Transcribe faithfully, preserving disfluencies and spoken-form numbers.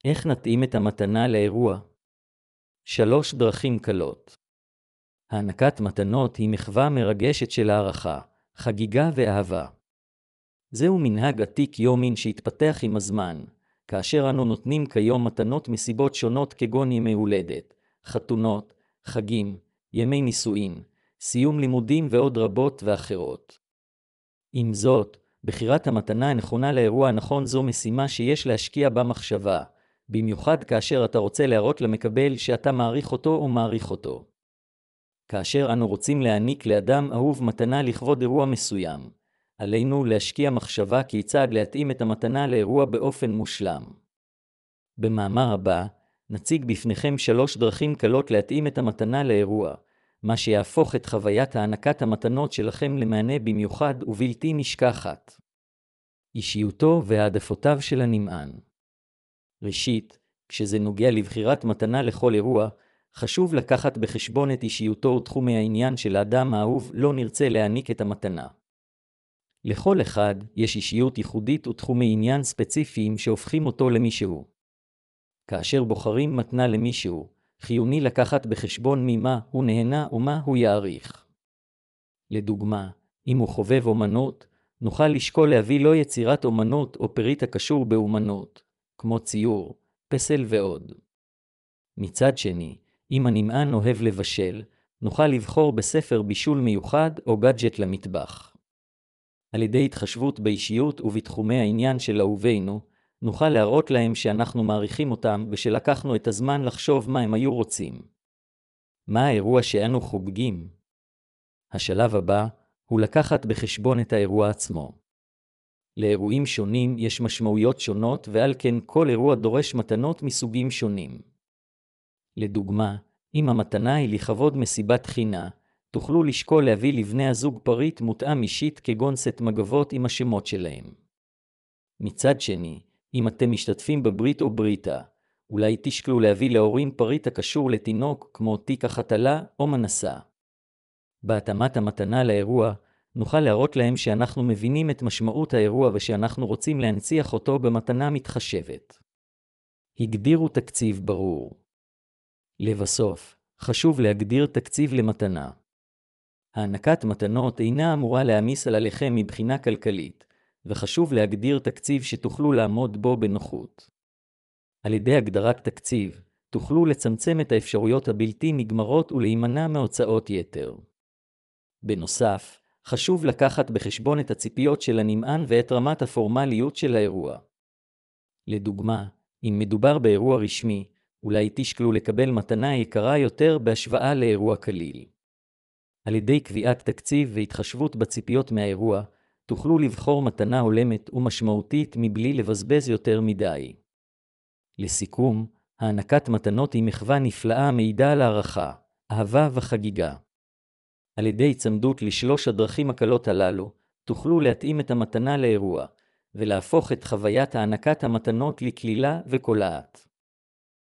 איך נתאים את המתנה לאירוע? שלוש דרכים קלות. הענקת מתנות היא מחווה מרגשת של הערכה, חגיגה ואהבה. זהו מנהג עתיק יומין שהתפתח עם הזמן, כאשר אנו נותנים כיום מתנות מסיבות שונות כגון ימי הולדת, חתונות, חגים, ימי נישואין, סיום לימודים ועוד רבות ואחרות. עם זאת, בחירת המתנה הנכונה לאירוע הנכון זו משימה שיש להשקיע בה מחשבה, במיוחד כאשר אתה רוצה להראות למקבל שאתה מעריך אותו או מעריך אותו. כאשר אנו רוצים להעניק לאדם אהוב מתנה לכבוד אירוע מסוים, עלינו להשקיע מחשבה כיצד להתאים את המתנה לאירוע באופן מושלם. במאמר הבא, נציג בפניכם שלוש דרכים קלות להתאים את המתנה לאירוע, מה שיהפוך את חוויית הענקת המתנות שלכם למענה במיוחד ובלתי נשכחת. אישיותו והעדפותיו של הנמען. ראשית, כשזה נוגע לבחירת מתנה לכל אירוע, חשוב לקחת בחשבון את אישיותו ותחומי העניין של האדם האהוב לא נרצה להעניק את המתנה. לכל אחד יש אישיות ייחודית ותחומי עניין ספציפיים שהופכים אותו למישהו. כאשר בוחרים מתנה למישהו, חיוני לקחת בחשבון ממה הוא נהנה ומה הוא יעריך. לדוגמה, אם הוא חובב אומנות, נוכל לשקול להביא לו יצירת אומנות או פריט הקשור באומנות, כמו ציור, פסל ועוד. מצד שני, אם הנמען אוהב לבשל, נוכל לבחור בספר בישול מיוחד או גאדג'ט למטבח. על ידי התחשבות באישיות ובתחומי העניין של אהובינו, נוכל להראות להם שאנחנו מעריכים אותם ושלקחנו את הזמן לחשוב מה הם היו רוצים. מה האירוע שאנו חוגגים? השלב הבא הוא לקחת בחשבון את האירוע עצמו. לאירועים שונים יש משמעויות שונות ועל כן כל אירוע דורש מתנות מסוגים שונים. לדוגמה, אם המתנה היא לכבוד מסיבת חינה, תוכלו לשקול להביא לבני הזוג פריט מותאם אישית כגון סט מגבות עם השמות שלהם. מצד שני, אם אתם משתתפים בברית או בריתה, אולי תשקלו להביא להורים פריט הקשור לתינוק כמו תיק החתלה או מנסה. בהתאמת המתנה לאירוע, נוכל להראות להם שאנחנו מבינים את משמעות האירוע ושאנחנו רוצים להנציח אותו במתנה מתחשבת. הגדירו תקציב ברור. לבסוף, חשוב להגדיר תקציב למתנה. הענקת מתנות אינה אמורה להעמיס על עליכם מבחינה כלכלית, וחשוב להגדיר תקציב שתוכלו לעמוד בו בנוחות. על ידי הגדרת תקציב, תוכלו לצמצם את האפשרויות הבלתי נגמרות ולהימנע מהוצאות יתר. בנוסף, חשוב לקחת בחשבון את הציפיות של הנמען ואת רמת הפורמליות של האירוע. לדוגמה, אם מדובר באירוע רשמי, אולי תשקלו לקבל מתנה יקרה יותר בהשוואה לאירוע קליל. על ידי קביעת תקציב והתחשבות בציפיות מהאירוע, תוכלו לבחור מתנה הולמת ומשמעותית מבלי לבזבז יותר מדי. לסיכום, הענקת מתנות היא מחווה נפלאה המעידה על הערכה, אהבה וחגיגה. על ידי צמדות לשלוש הדרכים הקלות הללו, תוכלו להתאים את המתנה לאירוע, ולהפוך את חוויית הענקת המתנות לכלילה וקולעת.